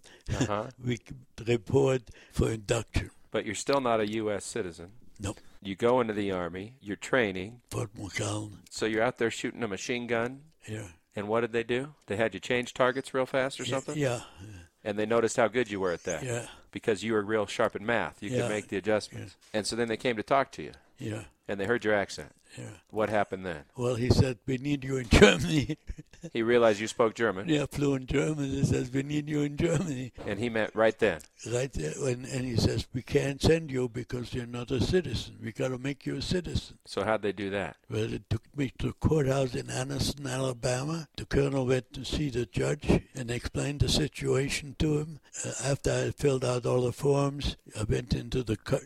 I: We report for induction.
F: But you're still not a U.S. citizen.
I: Nope.
F: You go into the Army. You're training.
I: Fort McCollum.
F: So you're out there shooting a machine gun?
I: Yeah.
F: And what did they do? They had you change targets real fast or something?
I: Yeah.
F: And they noticed how good you were at that?
I: Yeah.
F: Because you were real sharp in math. You could make the adjustments. And so then they came to talk to you.
I: Yeah.
F: And they heard your accent.
I: Yeah.
F: What happened then?
I: Well, he said, we need you in Germany.
F: He realized you spoke German.
I: Yeah, fluent German. He says, we need you in Germany.
F: And he meant right then.
I: Right there. And he says, we can't send you because you're not a citizen. We got to make you a citizen.
F: So how'd they do that?
I: Well, they took me to the courthouse in Anniston, Alabama. The colonel went to see the judge and explained the situation to him. After I filled out all the forms, I went into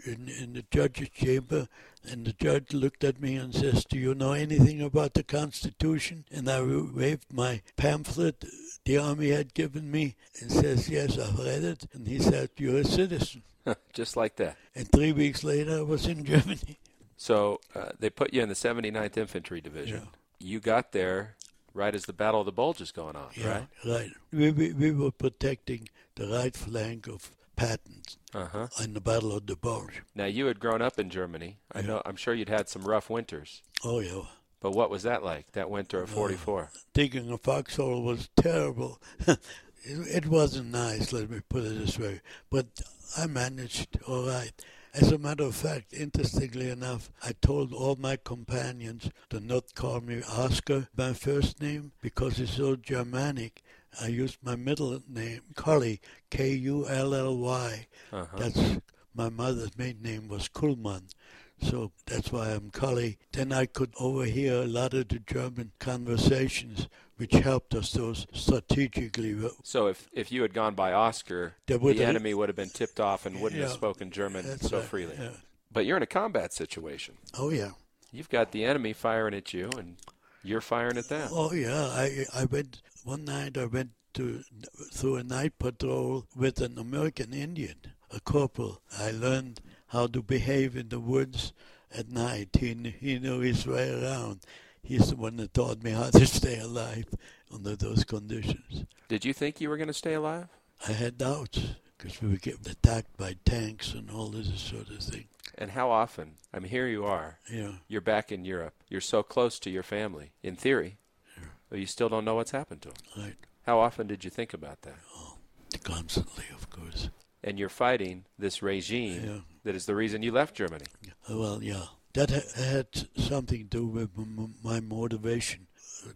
I: in the judge's chamber. And the judge looked at me and says, do you know anything about the Constitution? And I waved my pamphlet the Army had given me and says, yes, I've read it. And he said, you're a citizen.
F: Just like that.
I: And 3 weeks later, I was in Germany.
F: So they put you in the 79th Infantry Division.
I: Yeah.
F: You got there right as the Battle of the Bulge is going on, right?
I: Right. We were protecting the right flank of Patton in the Battle of the Bulge.
F: Now, you had grown up in Germany. I'm sure you'd had some rough winters.
I: Oh, yeah.
F: But what was that like, that winter of 44?
I: Digging a foxhole was terrible. It wasn't nice, let me put it this way. But I managed all right. As a matter of fact, interestingly enough, I told all my companions to not call me Oscar, my first name, because it's so Germanic. I used my middle name, Cully, K-U-L-L-Y. That's my mother's maiden name was Kuhlmann, so that's why I'm Cully. Then I could overhear a lot of the German conversations, which helped us those strategically.
F: So if you had gone by Oscar, the enemy would have been tipped off and wouldn't have spoken German so freely.
I: Yeah.
F: But you're in a combat situation.
I: Oh, yeah.
F: You've got the enemy firing at you, and you're firing at them.
I: Oh, yeah. I went... One night I went through a night patrol with an American Indian, a corporal. I learned how to behave in the woods at night. He knew his way around. He's the one that taught me how to stay alive under those conditions.
B: Did you think you were going to stay alive?
I: I had doubts because we were getting attacked by tanks and all this sort of thing.
B: And how often? I mean, here you are.
I: Yeah.
B: You're back in Europe. You're so close to your family, in theory.
I: Yeah.
B: But you still don't know what's happened to them.
I: Right.
B: How often did you think about that?
I: Oh, constantly, of course.
B: And you're fighting this regime that is the reason you left Germany.
I: Well, yeah. That had something to do with my motivation.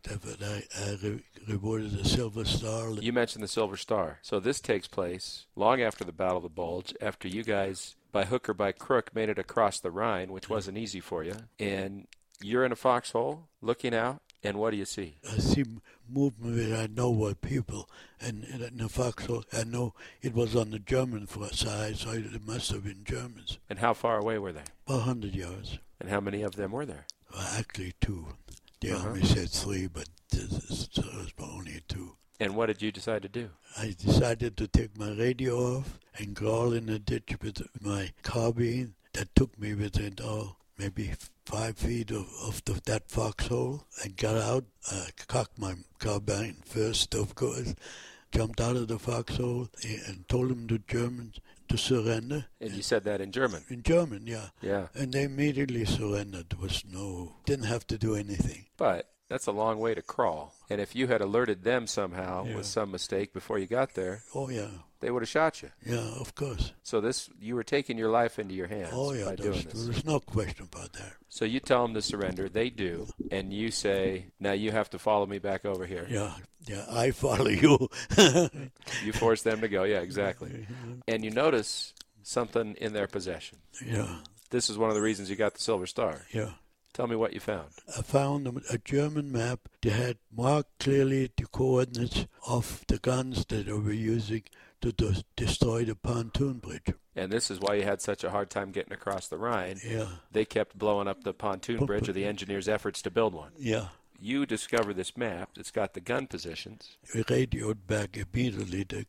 I: I rewarded the Silver Star.
B: You mentioned the Silver Star. So this takes place long after the Battle of the Bulge, after you guys, by hook or by crook, made it across the Rhine, which wasn't easy for you. And you're in a foxhole looking out, and what do you see?
I: I see movement that I know were people. And in the foxhole, I know it was on the German side, so it must have been Germans.
B: And how far away were they?
I: About 100 yards.
B: And how many of them were there?
I: Well, actually, 2. The army said 3, but there was only 2.
B: And what did you decide to do?
I: I decided to take my radio off and crawl in a ditch with my carbine. That took me within, maybe 5 feet of that foxhole. I got out, cocked my carbine first, of course, jumped out of the foxhole and told them, the Germans, to surrender.
B: And you said that in German?
I: In German, yeah.
B: Yeah.
I: And they immediately surrendered. There was didn't have to do anything.
B: But that's a long way to crawl. And if you had alerted them somehow with some mistake before you got there, they would have shot you.
I: Yeah, of course.
B: So you were taking your life into your hands by doing this.
I: There's no question about that.
B: So you tell them to surrender. They do. And you say, now you have to follow me back over here.
I: Yeah, I follow you.
B: You force them to go. Yeah, exactly. And you notice something in their possession.
I: Yeah.
B: This is one of the reasons you got the Silver Star.
I: Yeah.
B: Tell me what you found.
I: I found a German map that had marked clearly the coordinates of the guns that they were using to destroy the pontoon bridge.
B: And this is why you had such a hard time getting across the Rhine.
I: Yeah.
B: They kept blowing up the pontoon bridge, or the engineers' efforts to build one.
I: Yeah.
B: You discover this map. It's got the gun positions.
I: We radioed back immediately the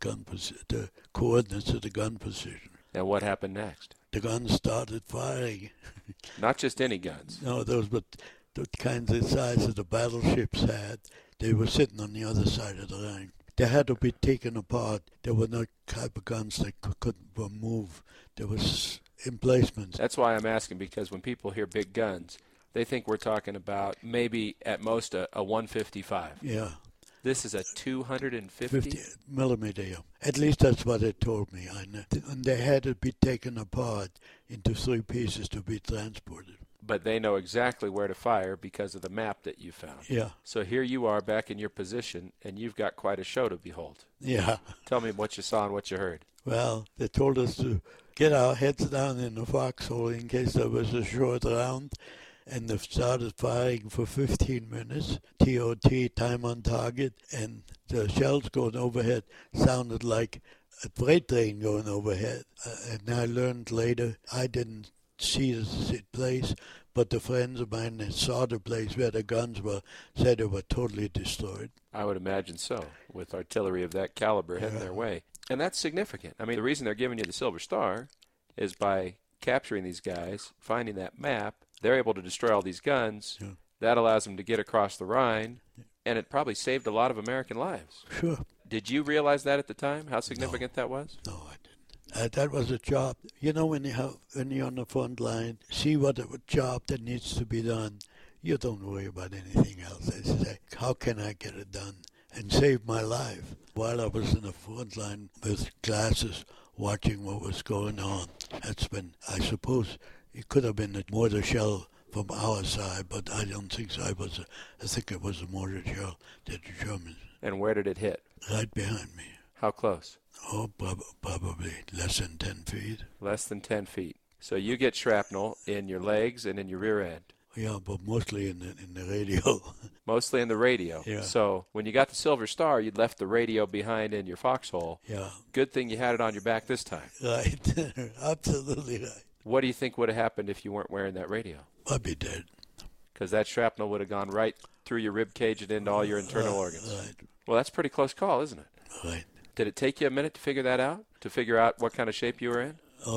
I: coordinates of the gun position.
B: And what happened next?
I: The guns started firing.
B: Not just any guns.
I: No, those were the kinds of size that the battleships had. They were sitting on the other side of the Rhine. They had to be taken apart. There were no type of guns that couldn't move. There was emplacements.
B: That's why I'm asking, because when people hear big guns, they think we're talking about maybe at most a 155.
I: Yeah.
B: This is a 250?
I: 50 millimeter. At least that's what they told me. And they had to be taken apart into 3 pieces to be transported.
B: But they know exactly where to fire because of the map that you found.
I: Yeah.
B: So here you are back in your position, and you've got quite a show to behold.
I: Yeah.
B: Tell me what you saw and what you heard.
I: Well, they told us to get our heads down in the foxhole in case there was a short round. And they started firing for 15 minutes, TOT, time on target, and the shells going overhead sounded like a freight train going overhead. And I learned later, I didn't see the place, but the friends of mine that saw the place where the guns were said they were totally destroyed.
B: I would imagine so, with artillery of that caliber heading their way. And that's significant. I mean, the reason they're giving you the Silver Star is by capturing these guys, finding that map. They're able to destroy all these guns. Yeah. That allows them to get across the Rhine, and it probably saved a lot of American lives.
I: Sure.
B: Did you realize that at the time, how significant that was?
I: No, I didn't. That was a job. You know, when you're on the front line, see what a job that needs to be done. You don't worry about anything else. I say, how can I get it done and save my life? While I was in the front line with glasses, watching what was going on, that's when, I suppose, it could have been a mortar shell from our side, but I don't think so. I think it was a mortar shell that the Germans.
B: And where did it hit?
I: Right behind me.
B: How close?
I: Oh, probably less than 10 feet.
B: Less than 10 feet. So you get shrapnel in your legs and in your rear end.
I: Yeah, but mostly in the radio.
B: Mostly in the radio.
I: Yeah.
B: So when you got the Silver Star, you'd left the radio behind in your foxhole.
I: Yeah.
B: Good thing you had it on your back this time.
I: Right. Absolutely right.
B: What do you think would have happened if you weren't wearing that radio?
I: I'd be dead.
B: Because that shrapnel would have gone right through your rib cage and into all your internal organs.
I: Right.
B: Well, that's a pretty close call, isn't it?
I: Right.
B: Did it take you a minute to figure that out? To figure out what kind of shape you were in?
I: Oh, yeah.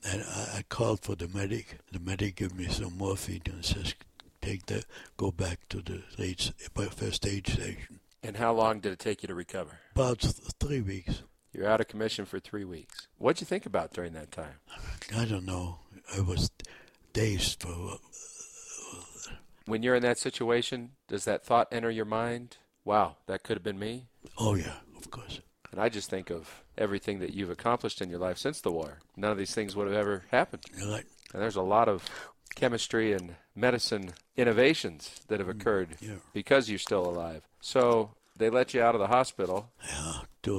I: And I called for the medic. The medic gave me some morphine and says, go back to the first aid station.
B: And how long did it take you to recover?
I: About 3 weeks.
B: You're out of commission for 3 weeks. What'd you think about during that time?
I: I don't know. I was dazed for...
B: When you're in that situation, does that thought enter your mind? Wow, that could have been me?
I: Oh, yeah, of course.
B: And I just think of everything that you've accomplished in your life since the war. None of these things would have ever happened.
I: You're right.
B: And there's a lot of chemistry and medicine innovations that have occurred because you're still alive. So they let you out of the hospital.
I: Yeah, to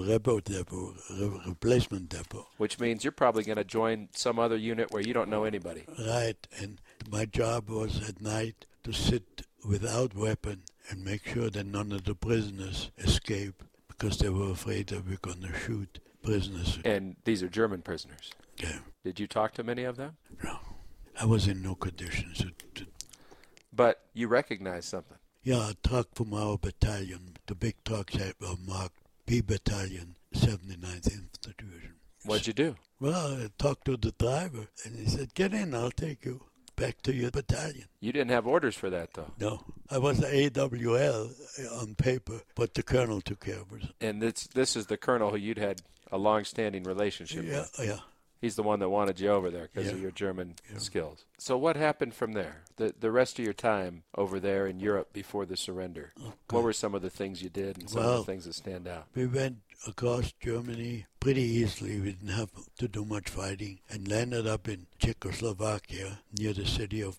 I: a replacement depot.
B: Which means you're probably going to join some other unit where you don't know anybody.
I: Right, and my job was at night to sit without weapon and make sure that none of the prisoners escape because they were afraid that we're going to shoot prisoners.
B: And these are German prisoners?
I: Yeah.
B: Did you talk to many of them?
I: No. I was in no conditions to...
B: But you recognize something?
I: Yeah, a truck from our battalion, the big trucks were marked B Battalion, 79th Infantry Division.
B: What'd you do?
I: Well, I talked to the driver, and he said, get in, I'll take you back to your battalion.
B: You didn't have orders for that, though?
I: No. I was an AWL on paper, but the colonel took care of it.
B: And this is the colonel who you'd had a long-standing relationship with?
I: Yeah.
B: He's the one that wanted you over there because of your German skills. So what happened from there? The rest of your time over there in Europe before the surrender? Okay. What were some of the things you did and some of the things that stand out?
I: We went across Germany pretty easily. We didn't have to do much fighting and landed up in Czechoslovakia near the city of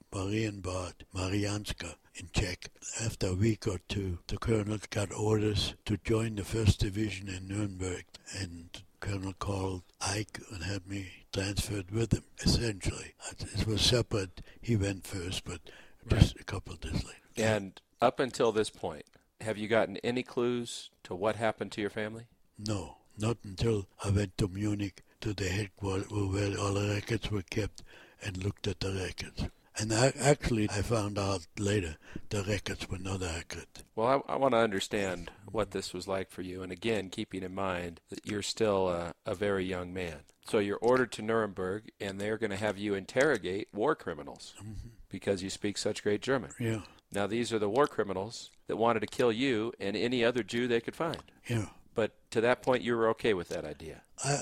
I: Mariánska in Czech. After a week or two, the colonel got orders to join the 1st Division in Nuremberg, and the colonel called Ike and had me transferred with him, essentially. It was separate. He went first, but just a couple of days later.
B: And up until this point, have you gotten any clues to what happened to your family?
I: No, not until I went to Munich to the headquarters where all the records were kept and looked at the records. And I found out later the records were not accurate.
B: Well, I want to understand what this was like for you. And again, keeping in mind that you're still a very young man. So you're ordered to Nuremberg, and they're going to have you interrogate war criminals because you speak such great German.
I: Yeah.
B: Now, these are the war criminals that wanted to kill you and any other Jew they could find.
I: Yeah.
B: But to that point, you were okay with that idea.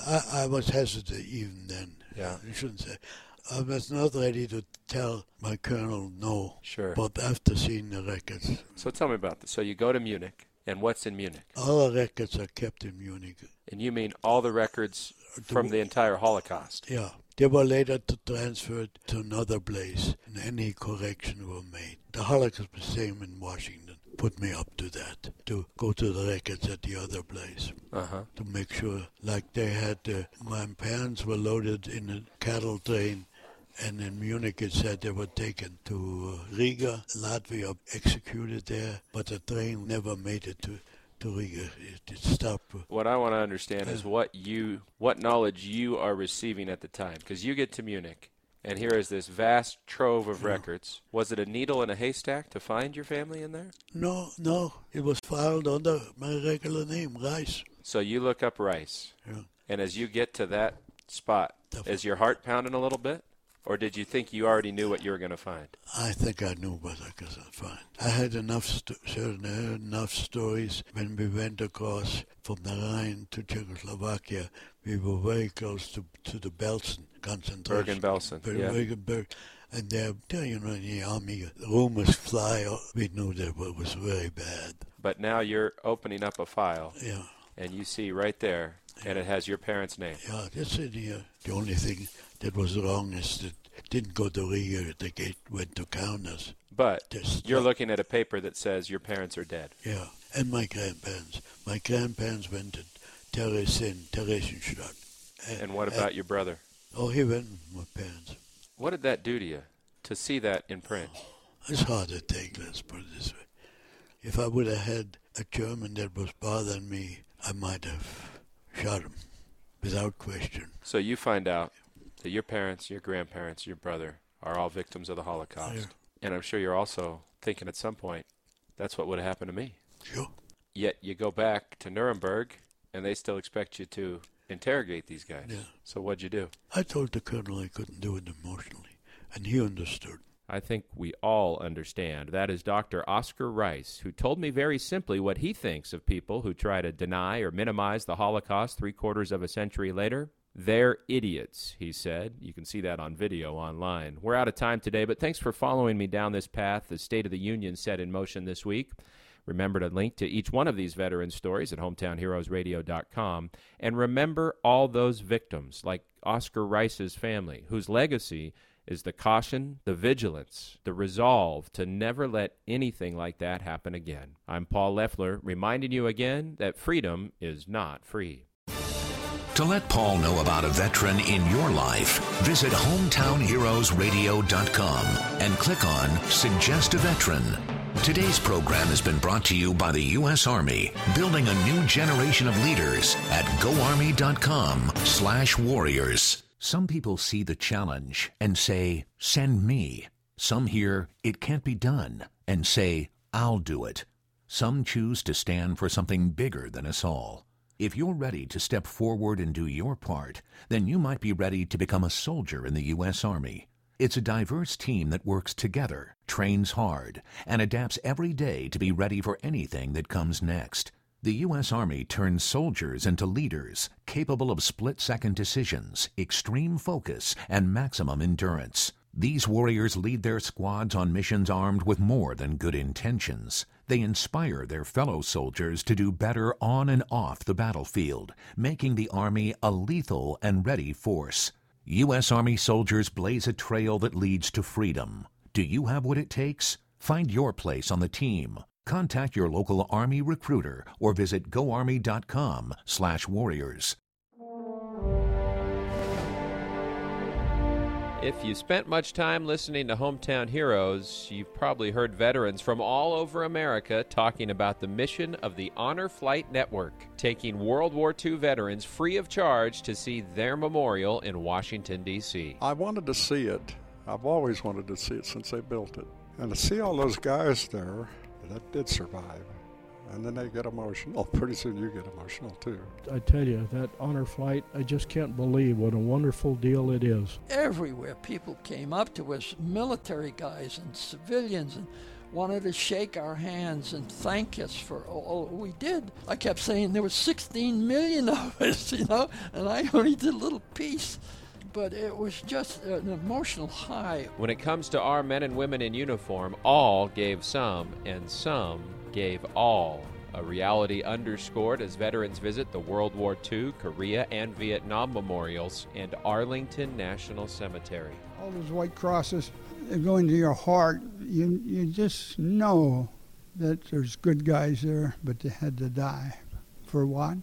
I: I was hesitant even then.
B: Yeah.
I: You shouldn't say. I was not ready to tell my colonel no.
B: Sure.
I: But after seeing the records.
B: So tell me about this. So you go to Munich, and what's in Munich?
I: All the records are kept in Munich.
B: And you mean all the records from the entire Holocaust?
I: Yeah. They were later transferred to another place, and any correction were made. The Holocaust was the same in Washington. Put me up to that, to go to the records at the other place, to make sure. Like they had, my parents were loaded in a cattle train, and in Munich it said they were taken to Riga, Latvia, executed there, but the train never made it to Riga. It stopped.
B: What I want to understand is what knowledge you are receiving at the time, because you get to Munich, and here is this vast trove of records. Was it a needle in a haystack to find your family in there?
I: No. It was filed under my regular name, Rice.
B: So you look up Rice.
I: Yeah.
B: And as you get to that spot, is your heart pounding a little bit? Or did you think you already knew what you were going to find?
I: I think I knew what I was going to find. I had enough stories when we went across from the Rhine to Czechoslovakia. We were very close to the Belsen concentration.
B: Bergen-Belsen, yeah.
I: Bergen-Belsen. And there, in the army, rumors fly. We knew that it was very bad.
B: But now you're opening up a file.
I: Yeah.
B: And you see right there, and it has your parents' name.
I: Yeah, that's in here. The only thing that was wrong is that it didn't go to Riga. The gate went to Kaunas.
B: But you're looking at a paper that says your parents are dead.
I: Yeah, and my grandparents. My grandparents went to Theresienstadt.
B: And what about your brother?
I: Oh, he went with my parents.
B: What did that do to you, to see that in print?
I: It's hard to take, let's put it this way. If I would have had a German that was bothering me, I might have shot him, without question.
B: So you find out that your parents, your grandparents, your brother are all victims of the Holocaust.
I: Yeah.
B: And I'm sure you're also thinking at some point, that's what would have happened to me.
I: Sure.
B: Yet you go back to Nuremberg, and they still expect you to
F: interrogate these guys.
I: Yeah.
F: So what'd you do?
I: I told the colonel I couldn't do it emotionally, and he understood.
B: I think we all understand. That is Dr. Oscar Rice, who told me very simply what he thinks of people who try to deny or minimize the Holocaust 3/4 of a century later. They're idiots, he said. You can see that on video online. We're out of time today, but thanks for following me down this path the State of the Union set in motion this week. Remember to link to each one of these veteran stories at hometownheroesradio.com. And remember all those victims, like Oscar Rice's family, whose legacy is the caution, the vigilance, the resolve to never let anything like that happen again. I'm Paul Leffler, reminding you again that freedom is not free.
A: To let Paul know about a veteran in your life, visit hometownheroesradio.com and click on Suggest a Veteran. Today's program has been brought to you by the U.S. Army, building a new generation of leaders at goarmy.com/warriors. Some people see the challenge and say, send me. Some hear, it can't be done, and say, I'll do it. Some choose to stand for something bigger than us all. If you're ready to step forward and do your part, then you might be ready to become a soldier in the U.S. Army. It's a diverse team that works together, trains hard, and adapts every day to be ready for anything that comes next. The U.S. Army turns soldiers into leaders capable of split-second decisions, extreme focus, and maximum endurance. These warriors lead their squads on missions armed with more than good intentions. They inspire their fellow soldiers to do better on and off the battlefield, making the Army a lethal and ready force. U.S. Army soldiers blaze a trail that leads to freedom. Do you have what it takes? Find your place on the team. Contact your local Army recruiter or visit goarmy.com/warriors.
B: If you spent much time listening to Hometown Heroes, you've probably heard veterans from all over America talking about the mission of the Honor Flight Network, taking World War II veterans free of charge to see their memorial in Washington, D.C.
E: I wanted to see it. I've always wanted to see it since they built it. And to see all those guys there that did survive, and then they get emotional. Pretty soon you get emotional too.
J: I tell you, that honor flight, I just can't believe what a wonderful deal it is.
K: Everywhere people came up to us, military guys and civilians, and wanted to shake our hands and thank us for all we did. I kept saying there were 16 million of us, and I only did a little piece. But it was just an emotional high.
B: When it comes to our men and women in uniform, all gave some, and some gave all. A reality underscored as veterans visit the World War II, Korea, and Vietnam memorials and Arlington National Cemetery.
L: All those white crosses, they go into your heart. You just know that there's good guys there, but they had to die. For what?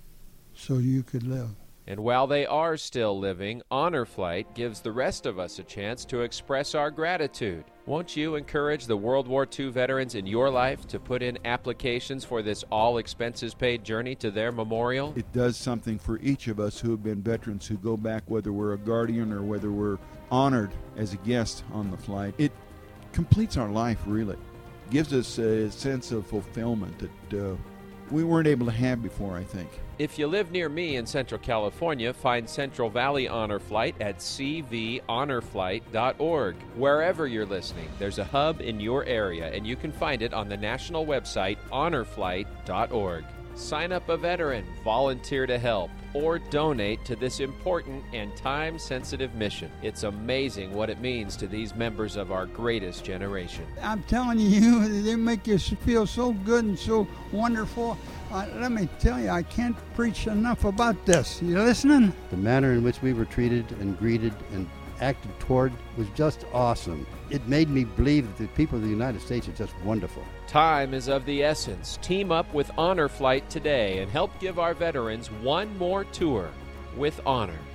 L: So you could live.
B: And while they are still living, Honor Flight gives the rest of us a chance to express our gratitude. Won't you encourage the World War II veterans in your life to put in applications for this all-expenses-paid journey to their memorial?
M: It does something for each of us who have been veterans who go back, whether we're a guardian or whether we're honored as a guest on the flight. It completes our life, really. Gives us a sense of fulfillment that we weren't able to have before, I think.
B: If you live near me in Central California, find Central Valley Honor Flight at cvhonorflight.org. Wherever you're listening, there's a hub in your area, and you can find it on the national website, honorflight.org. Sign up a veteran, volunteer to help, or donate to this important and time-sensitive mission. It's amazing what it means to these members of our greatest generation.
L: I'm telling you, they make you feel so good and so wonderful. Let me tell you, I can't preach enough about this. You listening?
N: The manner in which we were treated and greeted and acted toward was just awesome. It made me believe that the people of the United States are just wonderful.
B: Time is of the essence. Team up with Honor Flight today and help give our veterans one more tour with honor.